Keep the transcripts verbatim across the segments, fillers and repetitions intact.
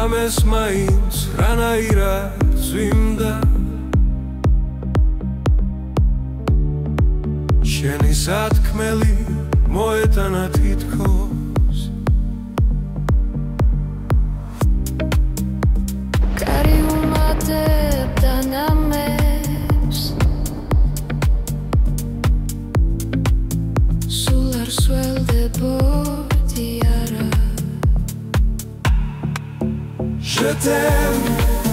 ღამეს მაინც რანაირად წვიმდა შენი სათქმელი მოეტანა თითქოს კარი უმატებდა ნამებს სულ არ სველდებოდი არა Je t'aime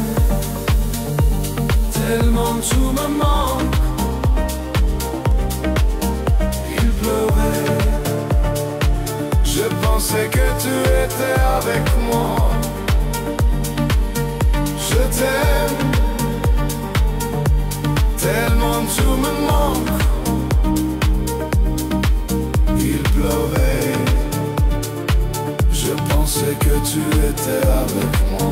tellement tu me manques. Il pleuvait, je pensais que tu étais avec moi. Je t'aime tellement tu me manques. Il pleuvait, je pensais que tu étais avec moi.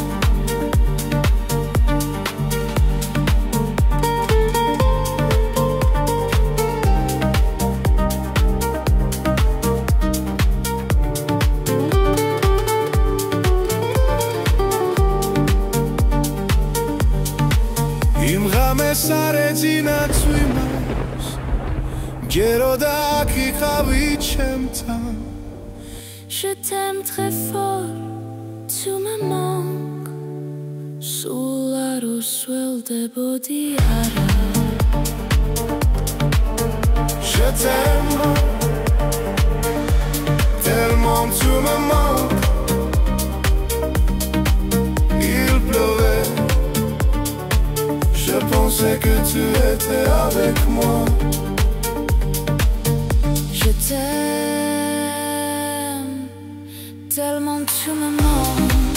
Im rame saretina tsvimas geroda kikhavi chemtan. Je t'aime très fort, tu me manques სულ არ უსველდებოდი არა Je t'aime tellement tu me manques. Il pleuvait, je pensais que tu étais avec moi. Je t'aime tellement tu me manques.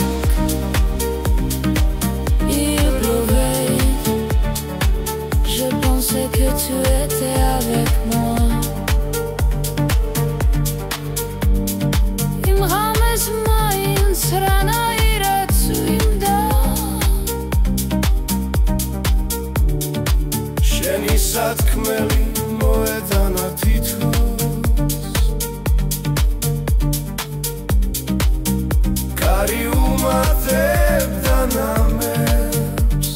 Il pleuvait, je pensais que tu étais avec moi. Im ღამეს მაინც რანაირად წვიმდა შენი სათქმელი მოედანა თითქოს კარი უმატებდა ნამებს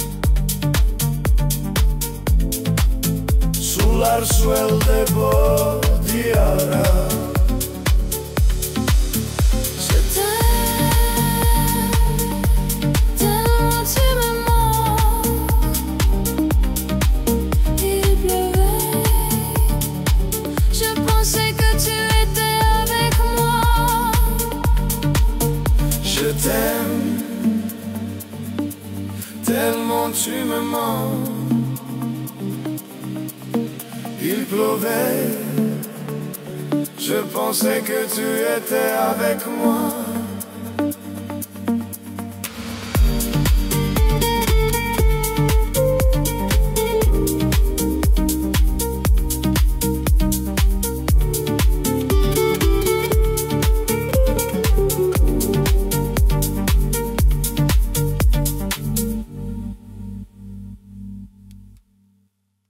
სულ არ სველდებოდი არა Je t'aime tellement tu me manques. Il pleuvait, je pensais que tu étais avec moi.